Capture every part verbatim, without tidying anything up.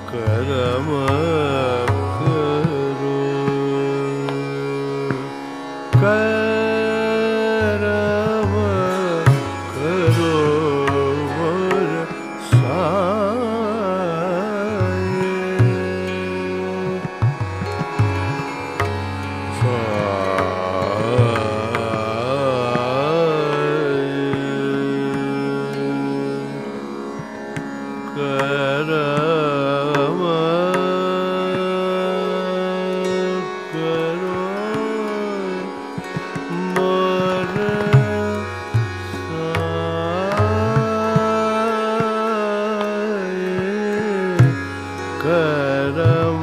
करम करो करम करो मोर करम करो मोर साईं करम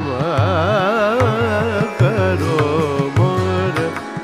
करो मोर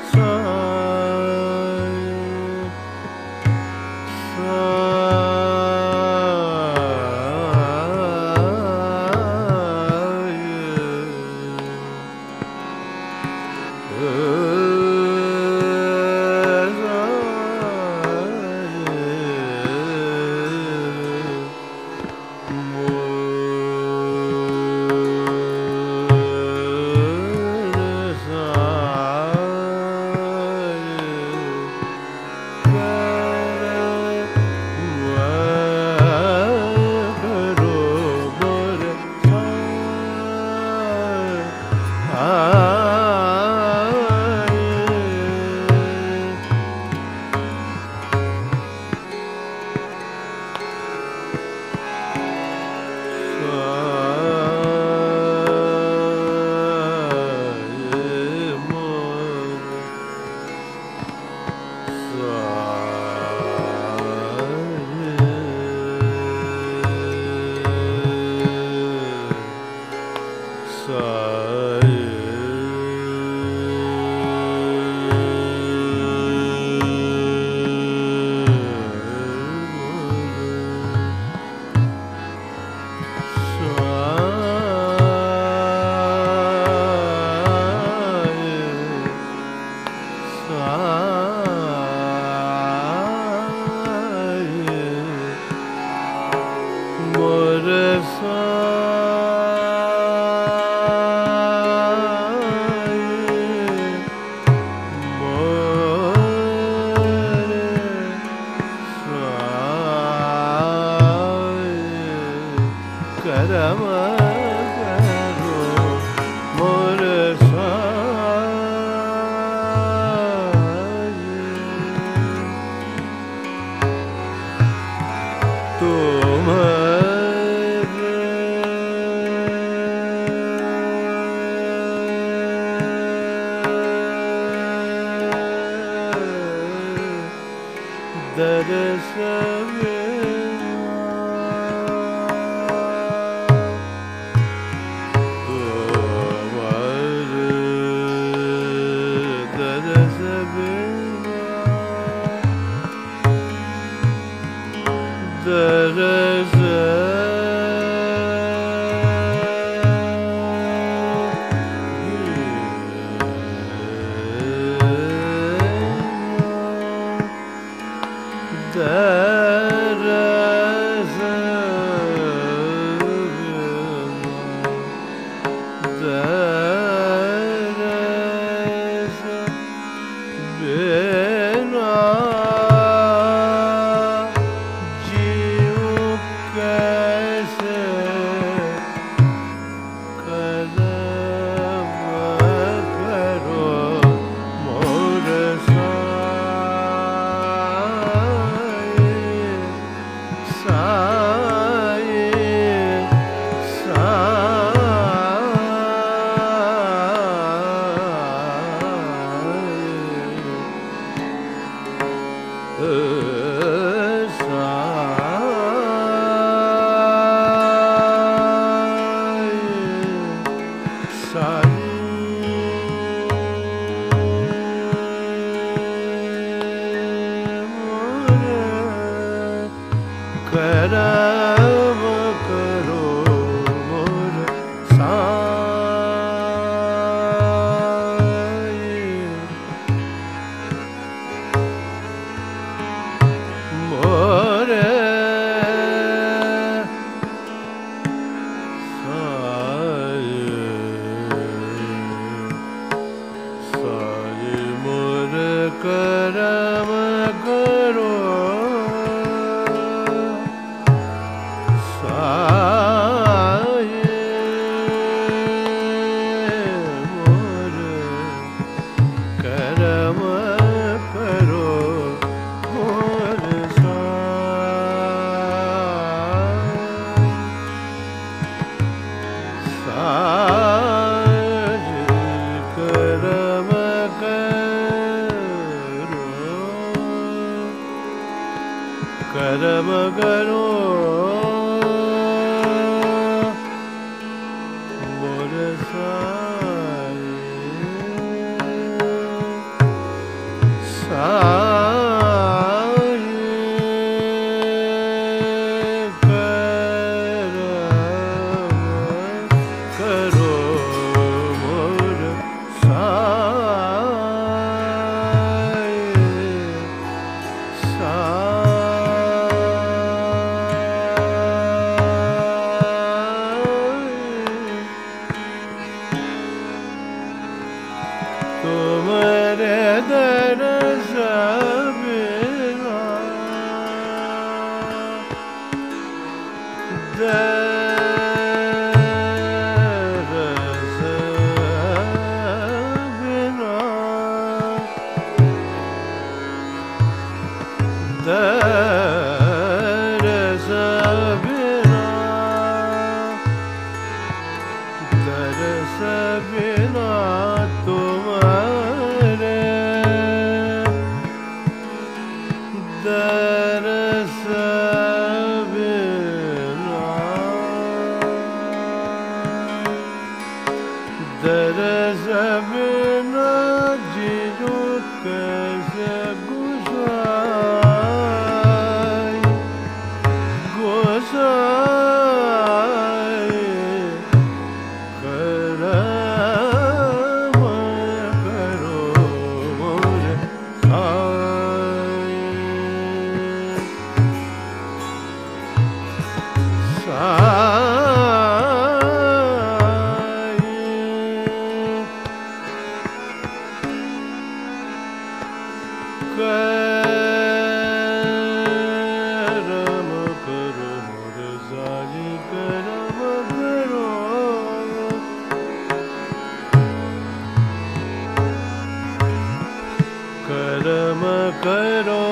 करम करो मोर साईं तुम दरस दरस दरस दरस बिना करम करो मोर साईं मोर साईं साज करम करो करम करो मोर साई साई करम करो मोर साई तुम्हारे दरस बिना दरस बिना दरस बिना दरस बिना तुम्हारे दरस बिना दरस बिना जीजू कैसे गुजाई गुजाई करम करो मोर साई साई करम करो मोर साई करम करो करम करो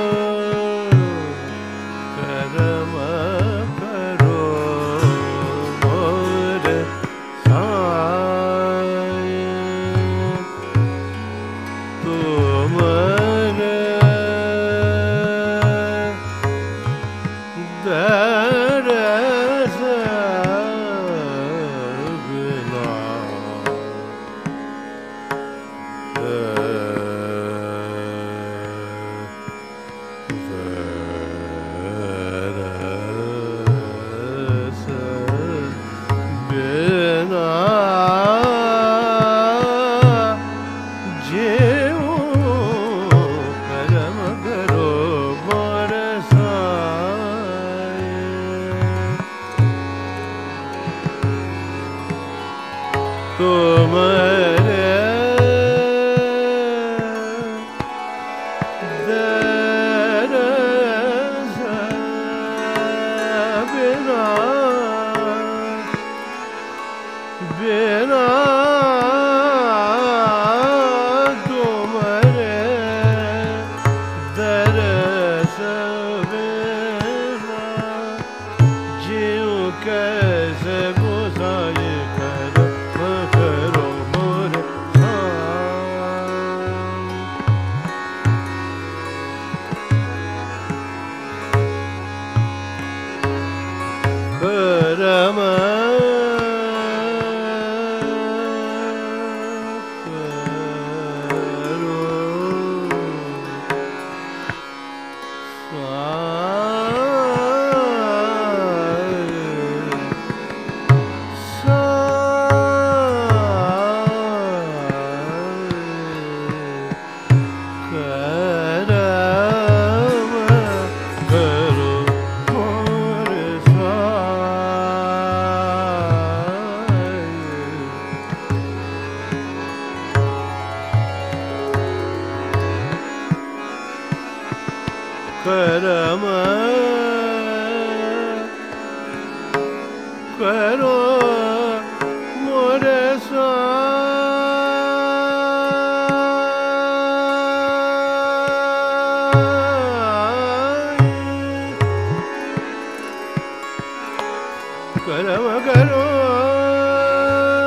करम करो मोर साई तुम्हारे दरस बिना दरस बिना जीऊं करम करो मोर साई तुम्हारे दरस बिना बिना तुम्हारे दरस बिना जीऊं कैसे गुजारे करम करो मोर साई करम करम करो मोर साई करम करो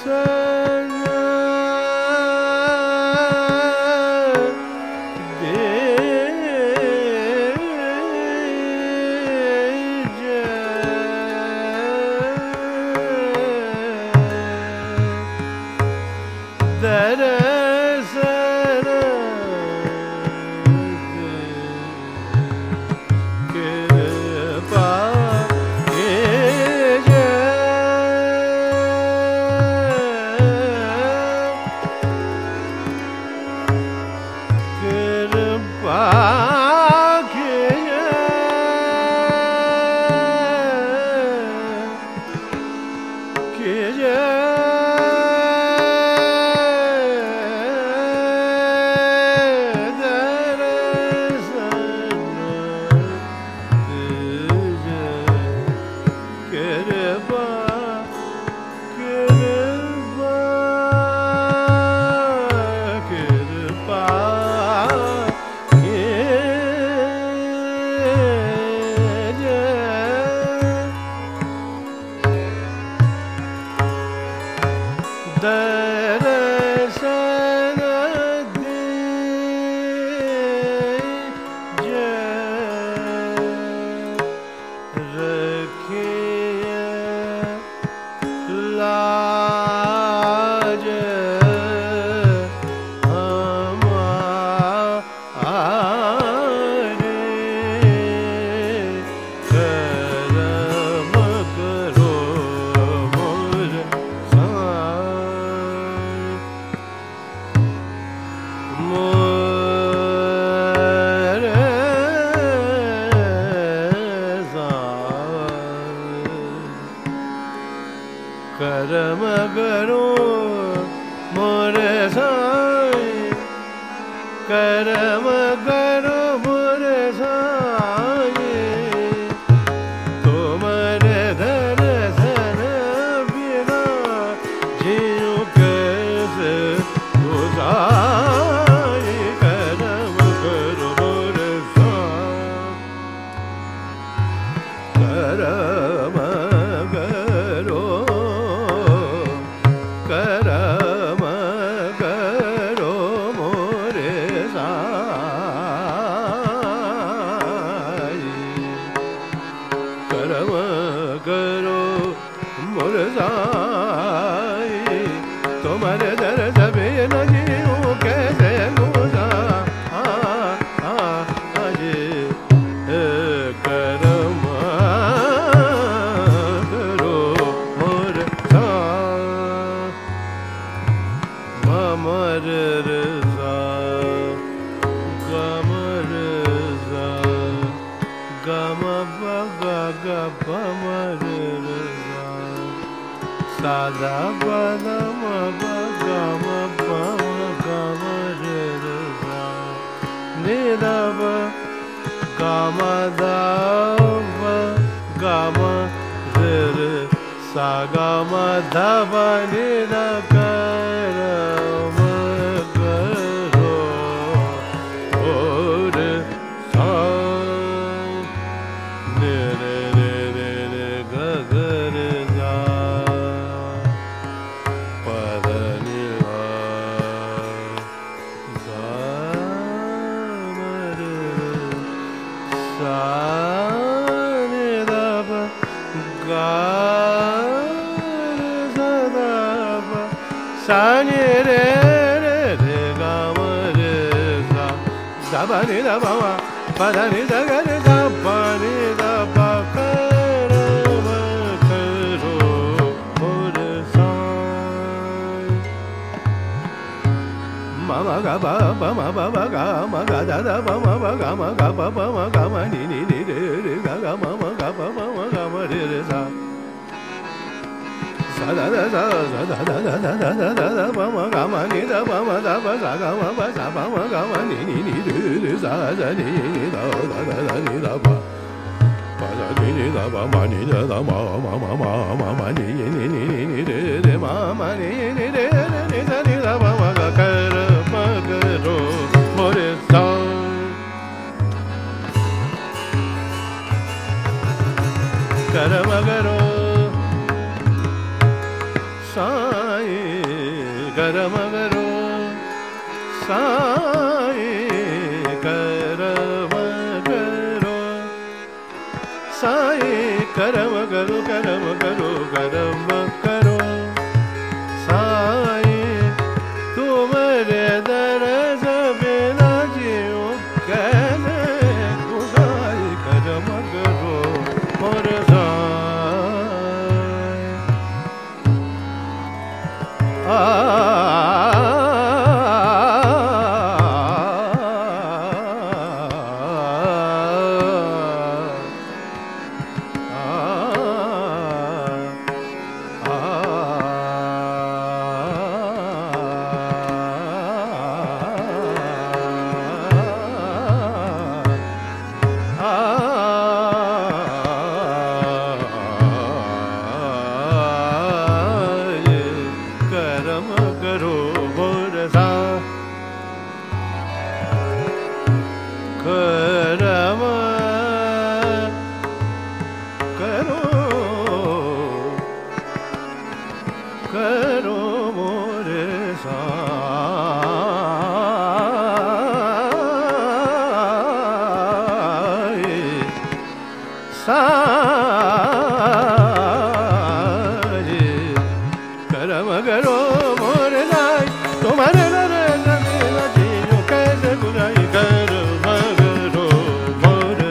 करम करो मोरे साईं, करम करो मोरे साईं, तुम्हारे दर्शन बिना जीऊं कैसे गुजारे। करम करो मोरे साईं, करम करो करम करो मोरे साईं, करम करो मोरे साईं, तुम्हारे दर्द बिना जीऊं कैसे गुजारे। करम करो मोरे साईं, ममर रज़ा गमर रज़ा गम बगा गमर रज़ा सादा बदम गम पम गमर रज़ा निदब गम दब गम रे सा गम धब निद करम करो मोरे साईं, ने रे रे रे रे ग ग रे जा पद नि ला गा म रे सा नि द प गा सा नि रे रे रे गा म रे सा सा ब नि द प म प ध नि द ग रे सा प नि द प करम करो मोरे साईं, म म ग प प म प प ग म ग द द प म प ग म ग प प म ग म नि नि नि रे रे ग ग म म ग प प म ग म रे रे सा सा दा दा सा सा दा दा दा दा दा दा दा दा प म ग म नि द प म द प सा ग म प सा प म ग म नि नि नि रे रे सा सा नि नि द द द द नि द प प सा नि नि द प म नि द द म म म म म म नि नि नि नि नि रे रे म म नि नि रे रे नि सा नि द प म ग करम करो मोरे साईं, करम करो साईं। करो मोरे साई साई करम करो मोरे साई तुम्हारे कैसे बुराई करो मगरो मोरे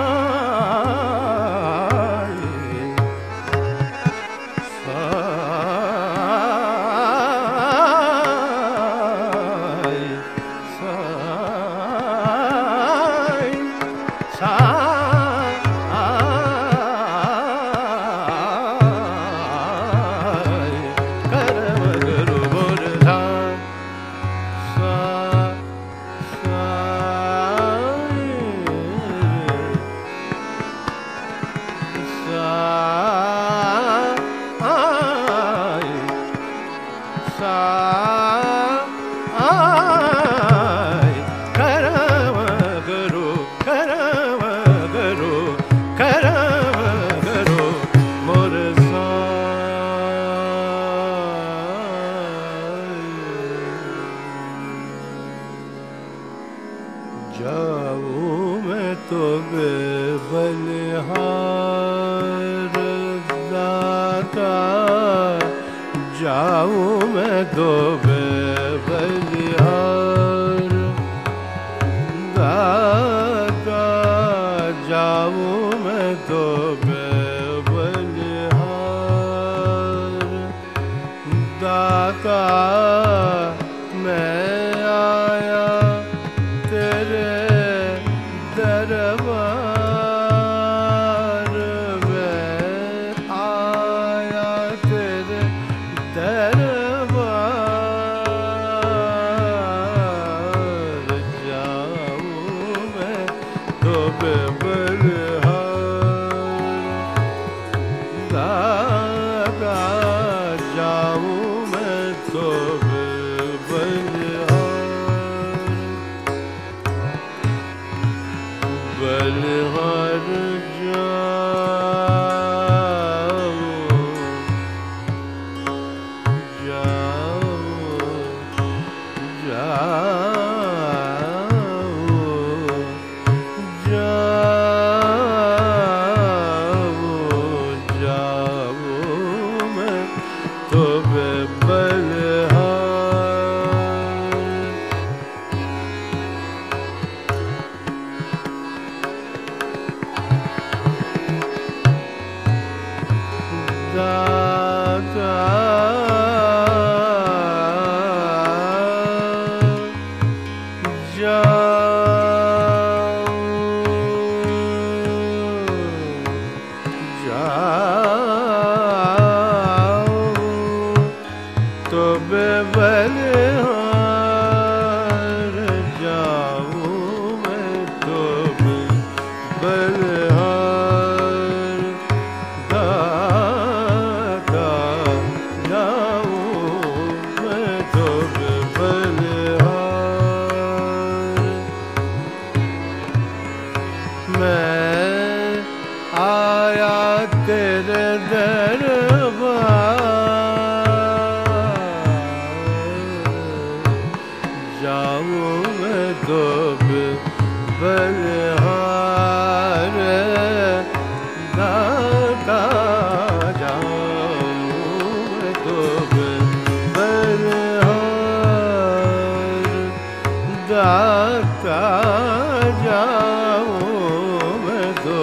Ah सा आय करम करो करम करो करम करो मोर जाऊं मैं तो बेबलिहार दाता जाऊं मैं तो बेबलिहार दाता जाऊं मैं तो बेबलिहार दाता मैं आया तेरे दरबार में आया तेरे दरबार जाऊं मैं तो बेबलिहार दाता जाऊं मैं तो बलिहार जाऊं जाऊं जाऊं जाऊं मैं तो बलिहार दाता जाऊं जाऊं तो बेबलिहार जाऊं मैं तो बेबलिहार दाता जाऊं मैं तो बेबलिहार मैं आया तेरे दरबार जाऊं मैं तो बलिहार दाता जाऊं मैं तो बलिहार दाता जाऊं मैं तो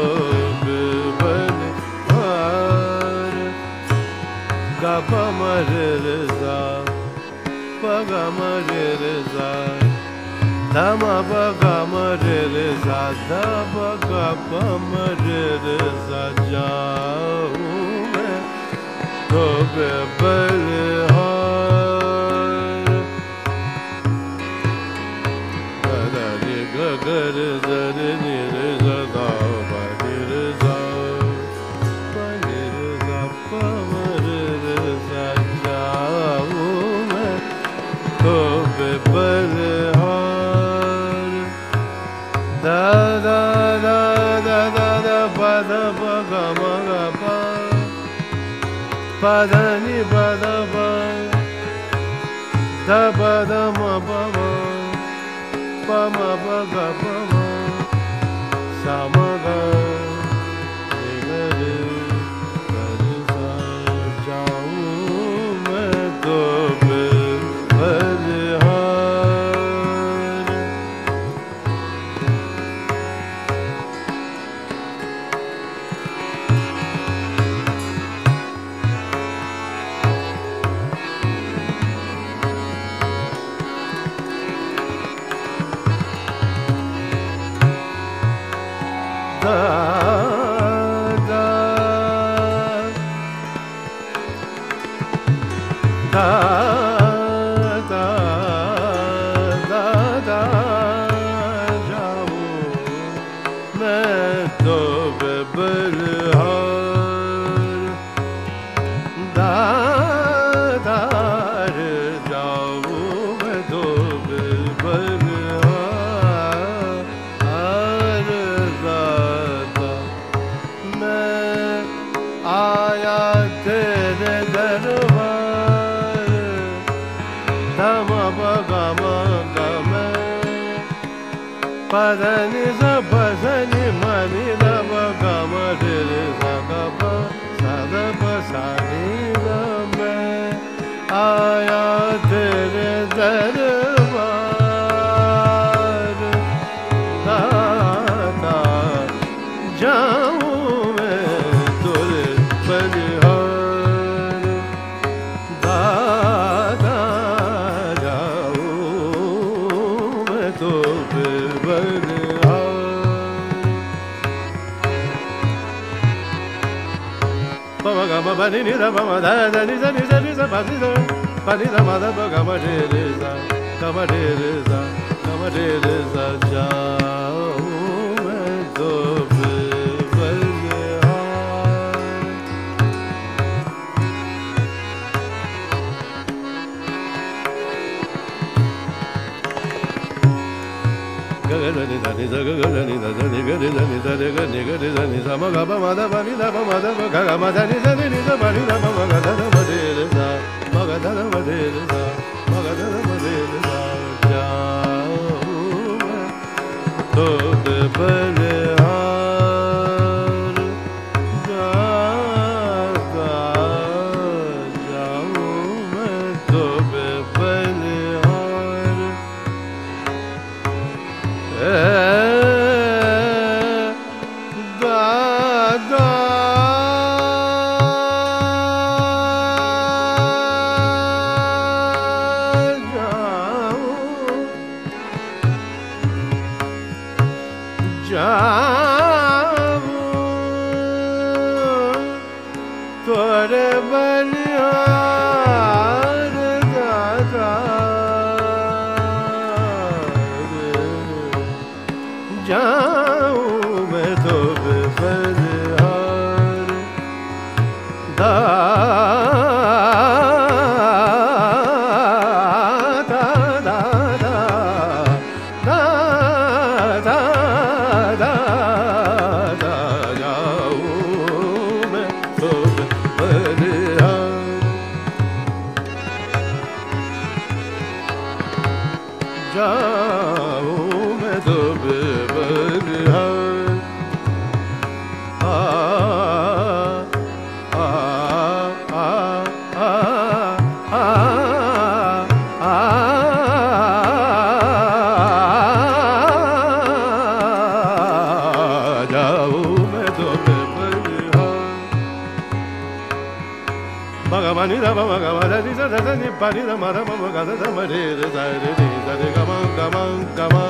बलिहार गप मरे सा पग मरे सा धम पग मरे सा धप गप मरे सा जाऊं मैं तो बेबलिहार गदरि गगर जरि निर सदा बनिर सा बनिर सा पमर सा जाऊं मैं तो बेबलिहार दा दा दा दा दा दा पद पग मग प पद नि पद प ध पद म प म प म प ग प म स म ग नि ग रे ग रे सा जाऊं मैं तो बेबलिहार दातार तेरे दरबार धम गम गम पदनि स पसनि मनि दम गम रे सा गम सा द प सा नि द मैं आया तेरे दरबार दाता जाऊं मैं तुझे बलिहार दाता जाऊं मैं तुझे बलिहार पम गम पनि नि द पम द द नि स नि स नि स प नि द प नि द म द प गम रे रे सा गम रे रे सा गम रे रे सा जाऊं मैं तुझे बलिहार ग ग नि ध नि स ग ग नि ध ध नि ग रि ध नि ध रे ग नि ग रि ध नि स म ग प म द प नि द प म द प ग ग म ध नि स नि नि स प नि द प म ग ध ध म रे रे सा म ग ध ध म रे रे सा म ग ध ध म रे रे सा जाऊं मैं तुझे बलिहार दाता जाऊं मैं तुझे बलिहार दादा जाऊं तोरे बलिहार दादा जाऊं मैं तुझे बलिहार दाता दाता दाता दाता जाऊं मैं तुझे बलिहार जाऊं मैं तुझे बलिहार आ आ आ आ आ आ जाऊं मैं तुझे बलिहार म ग म नि द प म ग म ध नि स ध ध नि प नि द म ध प म ग ध ध म रे रे सा रे रे सा रे ग म ग म ग म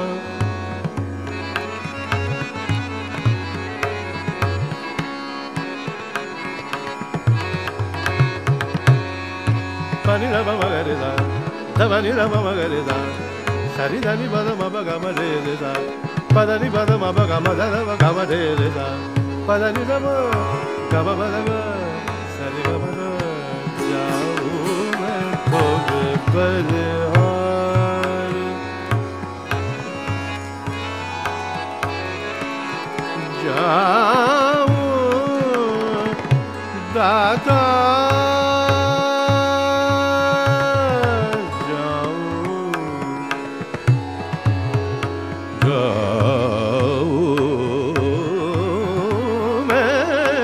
प नि द प म ग रे सा ध प नि द प म ग रे सा सा रि ध नि प द म प ग म रे रे सा प द नि प द म प ग म ध ध प ग म रे रे सा प द नि द म ग म प द ग सा रे ग म द जाऊं मैं तुझे बलिहार जाऊं दाता जाऊं जाऊं मैं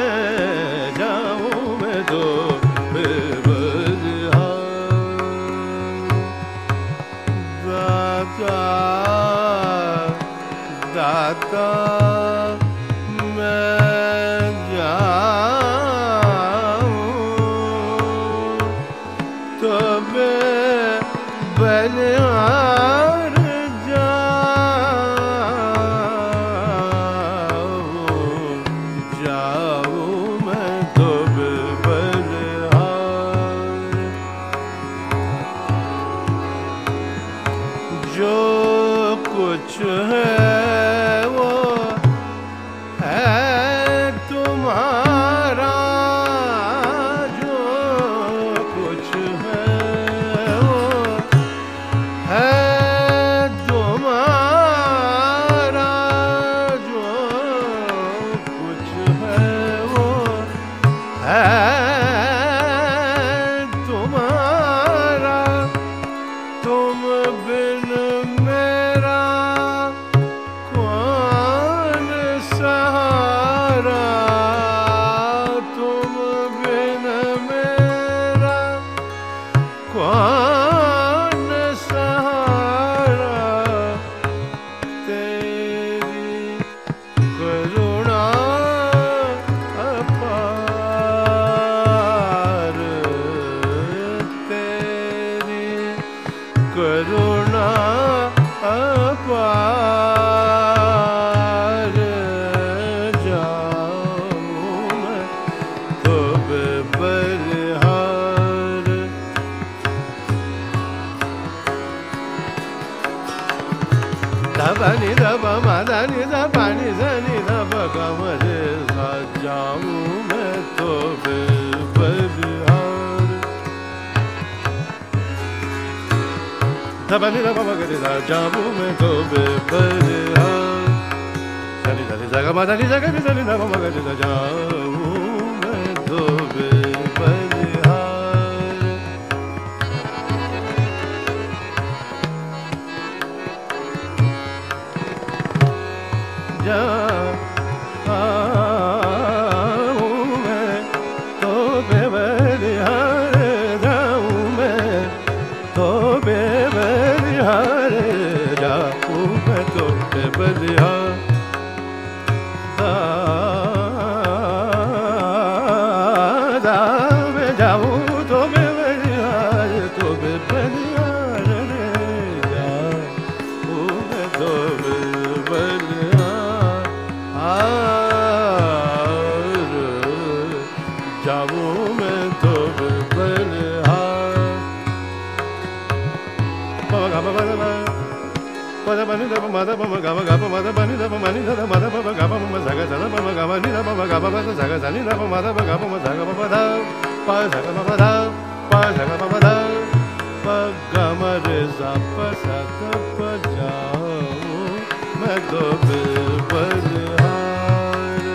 जाऊं मैं तुझे बलिहार दाता दाता मैं जाऊं तुझे बलिहार जाऊं जाऊं मैं तुझे बलिहार जो कुछ है वो है तुम्हारा जो कुछ है वो है तुम्हारा जो कुछ है वो है कौन सहारा तेरी करुणा अपार, तेरी करुणा अपार, जाऊं मैं तो बलिहार। धबनी धब मदनी धपनी धनी धब कमरे सा, जाऊं मैं तो बलिहार। धबनी धब मगरी सा, जाऊं मैं तो बलिहार। धनी धनी जग मदनी जग नि धनी धब मगरी सा, जाऊं मैं तो बलिहार। जाऊं मैं तो बलिहार, जाऊं मैं तो बलिहार, जाऊं मैं तो बलिहार। दा मैं जाऊं तो बलिहार, तो बलिहार रे, जाऊं मैं तो बलिहार। जाऊं मैं तो बलिहार। पद बनि दब मद पम गम गप मद बनि दब मनि दब मद पम गप मम सग सद पम गम नि दब मम गप मद सग सनि दब मद पम गप मम सग पम ध प सग पम ध प सग पम ध प गम रे स प स द प, जाऊं मैं तो बलिहार।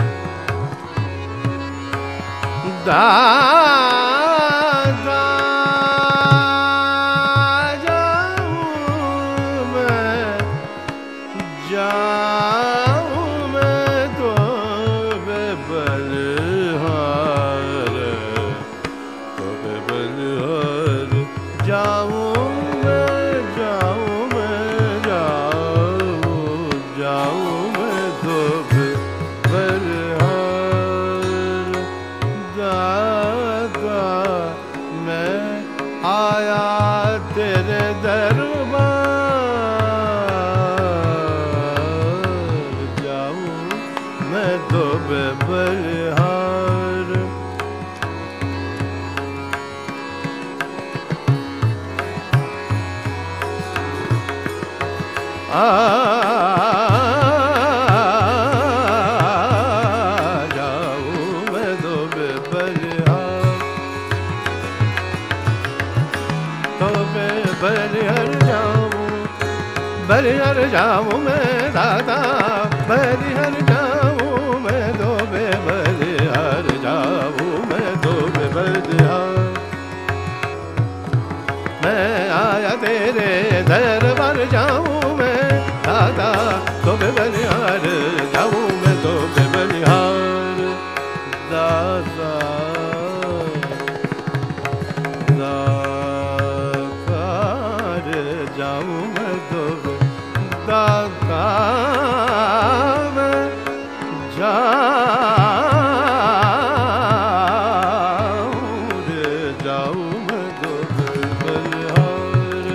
दा दा जाऊं मैं, जाऊं मैं तो बलिहार, तो बलिहार। जाऊं मैं, जाऊं मैं, जाऊं, जाऊं मैं तो बलिहार। दाता मैं आया तेरे दरबार, जाऊं मैं तो बलिहार। आ जाऊं मैं तो बलिहार, तो बलिहार जाऊं, बलिहार जाऊं मैं दादा, बलिहार जाऊं मैं तो बलिहार, जाऊं मैं तो बलिहार। मैं आया तेरे दरबार, जाऊं मैं दादा तो बलिहार, जाऊं मैं तो बलिहार। दादा दातार, जाऊं मैं तो दाता मैं, जाऊं रे, जाऊं मैं तो बलिहार।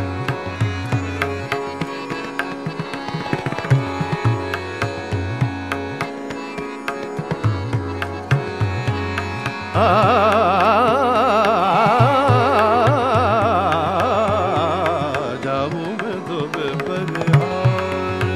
आ जाऊं मैं तो बलिहार।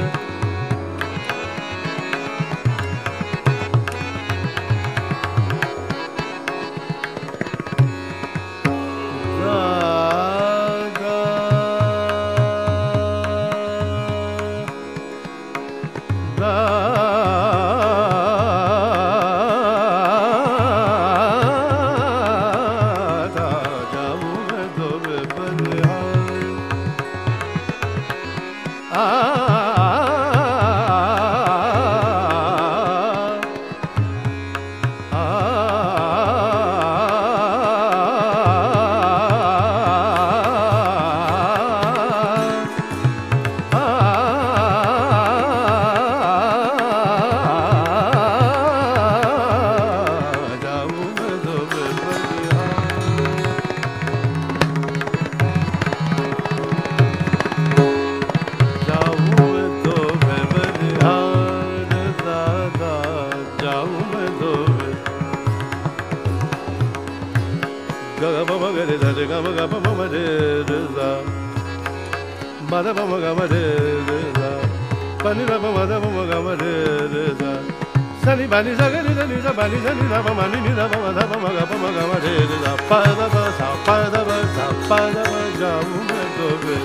ga re sa re ga ma ga pa ma ma re re sa ma da pa ma ga ma re re sa pa ni da pa ma da pa ma ga ma re re sa sa ni ba ni sa ga ni sa ni sa ba ni sa ni da pa ma ni ni da pa ma da pa ma ga pa ma ga ma re re sa pa da pa sa pa da pa sa pa da pa jaऊं मैं तो फिर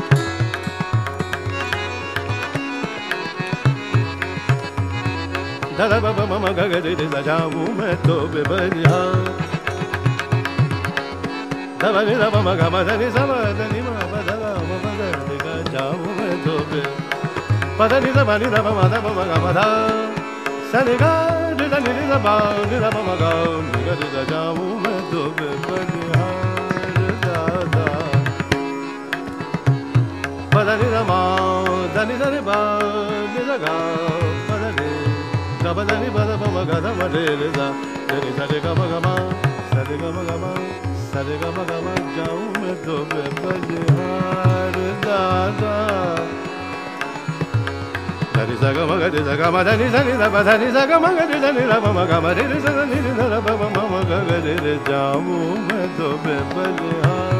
da da pa pa ma ma ga ga re re sa jaऊं मैं तो बेबनिया da ba ni da pa ma ga ma da ni sa ba da ni ma ba da ga ma ba da re ga jaऊं मैं तो फिर pa da ni da ba ni da pa ma da pa ma ga ma da sa ni ga re da ni da ba ni da pa ma ga ni ga re da jaऊं मैं तो बेबनिया pa da ni da ma da ni da ni ba ni da ga pa da ni ga ba da ni ba da pa ma ga da ma re re sa re ni sa re ga ma ga ma sa re ga ma ga ma sa re ga ma ga ma jaऊं मैं तो बेबनिहार da da da ni sa ga ma ga re sa ga ma da ni sa ni da ba da ni sa ga ma ga re sa ni da pa ma ga ma re re sa ni ni da pa ma ma ga ga re re jaऊं मैं तो बेबनिहार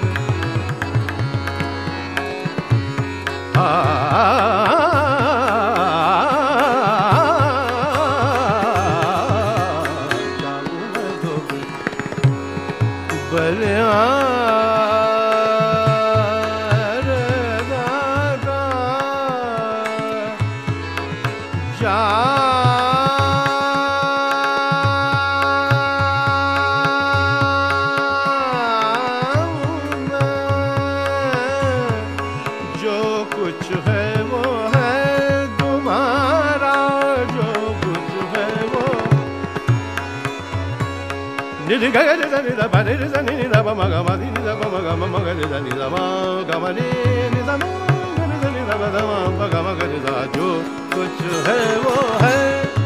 ni ga ga re sa ni da ba re re sa ni ni da pa ma ga ma ni ni da pa ma ga ma ma ga re sa ni da ma ga ma ni ni sa ma ga re sa ni da ba da ma pa ga ma ga re sa जो कुछ है वो है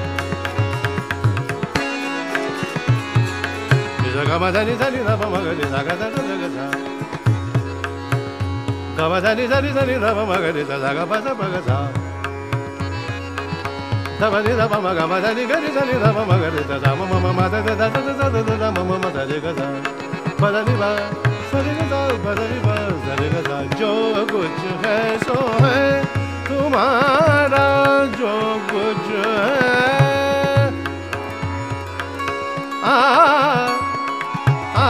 ni sa ga ma da ni sa ni da pa ma ga re sa ga da da ga sa ga ma da ni sa ni sa ni da pa ma ga re sa sa ga pa sa pa ga sa da ba ni da pa ma ga ma da ni ga re sa ni da pa ma ga re sa sa ma ma ma ma da da da da da da da da ma ma ma da re ga sa pa da ni ba sa re ga sa pa da ni ba sa re ga sa जो कुछ है सो है तुम्हारा जो कुछ है आ आ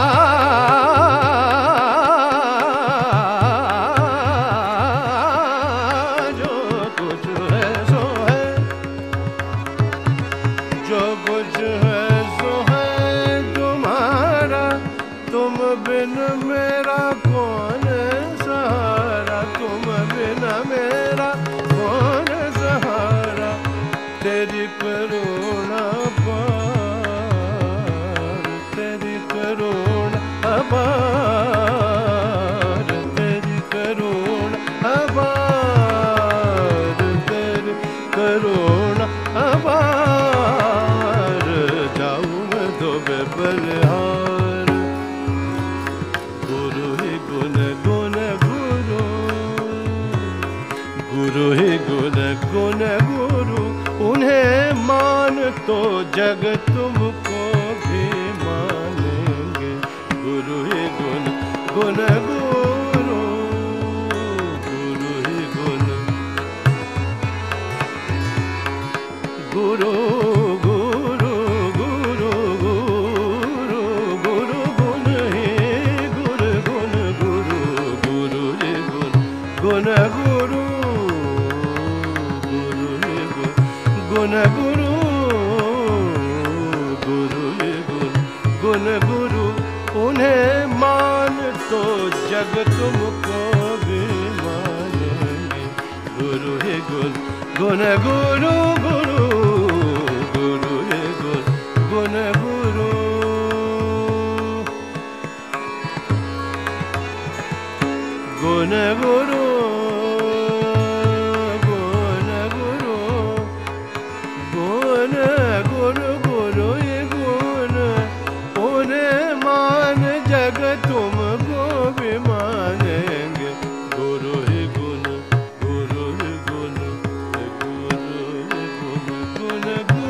तो जग तुमको भी मानेंगे गुरु ही गुण गुण गुरु गुरु ही गुण गुरु गुरु गुरु गुरु गुरु गुण ही गुरु गुण गुरु गुरु ही गुण गुण गुरु गुरु ही गुण गुण गुरु गुण गुरु उन्हें मान तो जग तुमको भी मानेंगे गुरु ही गुण गुण गुरु गुरु गुरु ही गुण गुण गुरु गुण गुरु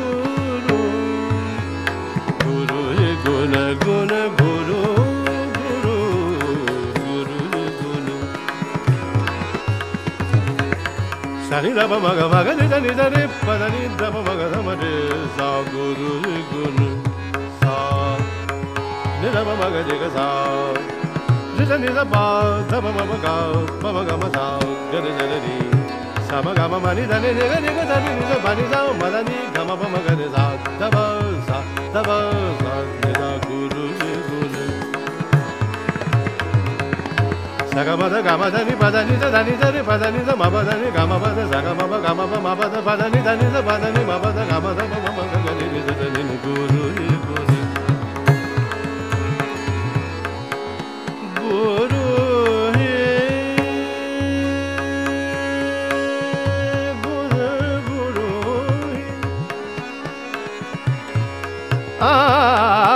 गुण गुरु ni da pa ma ga ma ga ni da ni da ni pa da ni da pa ma ga da ma re sa guru guru sa ni da pa ma ga de ga sa ni da ni da pa da pa ma ga pa ma ga ma sa ga de de ni sa ma ga ma ma ni da ni ga ni ga da ni da pa ni sa ma da ni ga ma pa ma ga de sa da pa sa da pa sa ni da guru guru sa ga ma da ga ma da ni pa da ni da da ni da ni pa da ni da ma pa da ni ga ma pa da sa ga ma pa ga ma pa ma pa da pa da ni da ni da pa da ni ma pa da ga ma da pa ma ma ga ga ni ni da da ni guru guru guru he guru guru he ah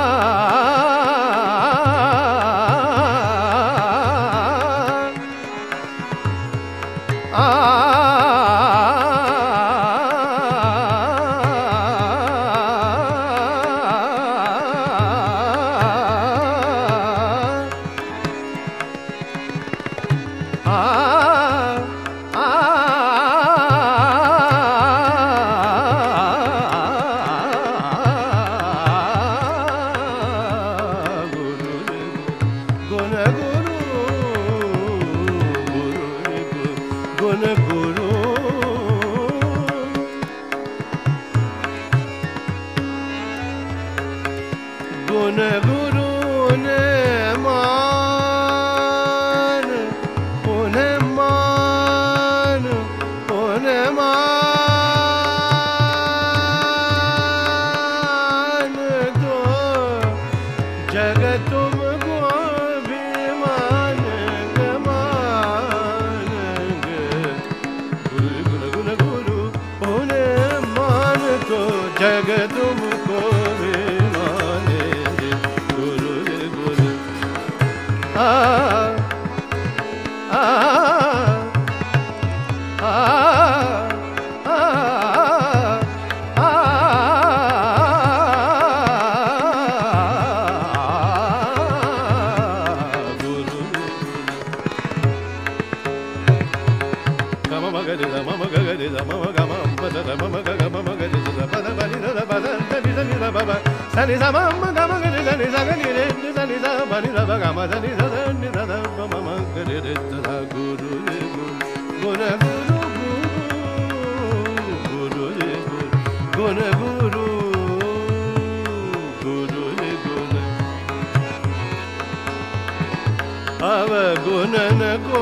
अवगुणन को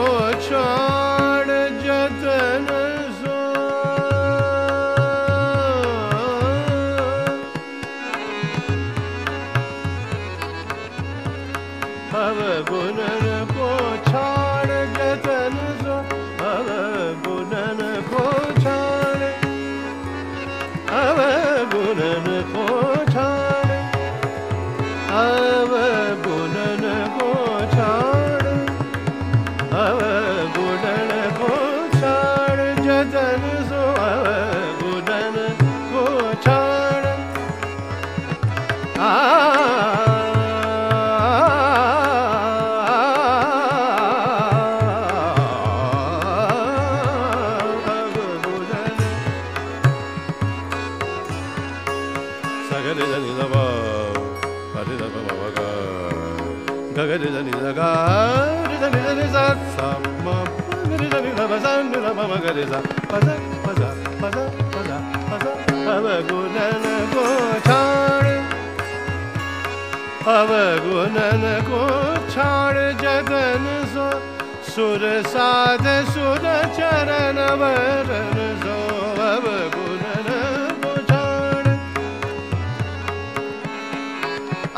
छोड़ जतन सो अवगुणन को छोड़ जतन सो अवगुणन को छोड़ अवगुणन को छोड़ अवगुणन को छोड़ अवगुणन को छोड़ जतन सो अवगुणन को छोड़ आ अवगुणन को छोड़ अवगुणन को छोड़ जतन सो सुर साध सुर चरण वरण सो अवगुणन को छोड़ आ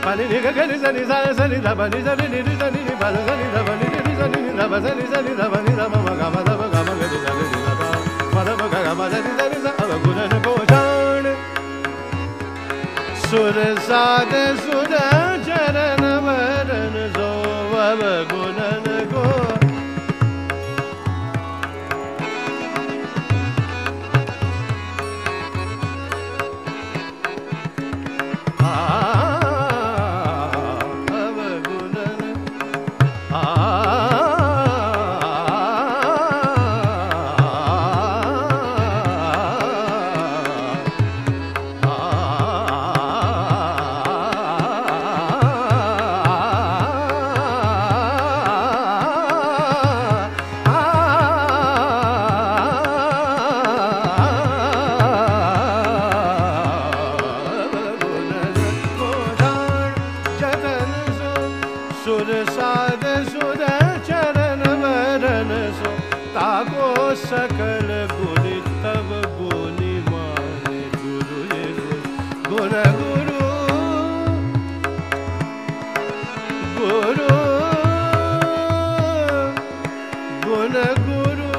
ni ni ga ga ni sa ni sa sa ni da ba ni sa ni ni ni sa ni ni ba sa ni da ba ni ni ni sa ni ni da ba sa ni sa ni da ba ni da ma ma ga ma da ba ga ma ga ni sa ni ni da ba ma da ba ga ga ma da ni sa ni sa ab gunan ko jaan sur saad sur charan varan so ab gunan ko सकल गुनि तब गुनि माने गुरु ये गुण गुरु गुरु गुण गुरु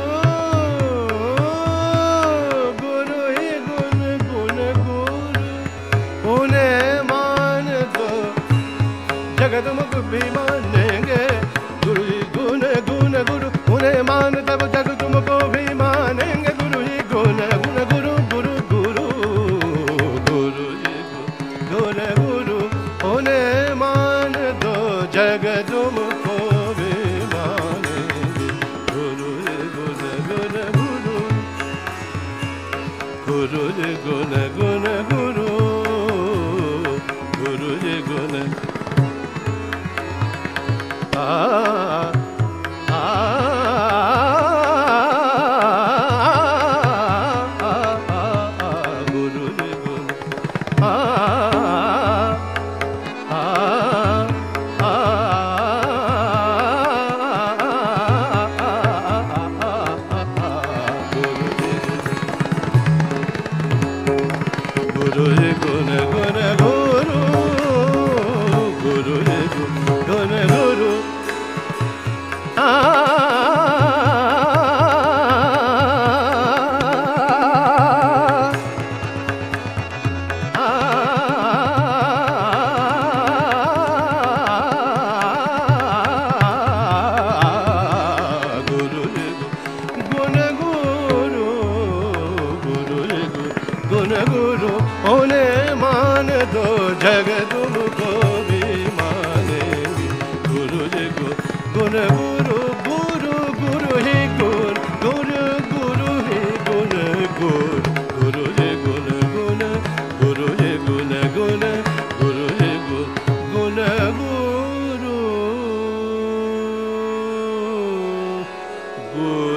गुरु ही गुण गुण गुरु उन्हें मान दो जगत मुख भी मानेंगे गुरु ही गुण गुण गुरु उन्हें मान तब जग तुमको भी मानेंगे गुरु ही गुण गुण गुरु गुरु गुरु गुरु ही गुण गुरु उन्हें मान दो जग तुमको भी मानेंगे गुरु ही गुण गुण गुरु गुरु ही गुण गुण गुरु गुरु ही गुण आ Guru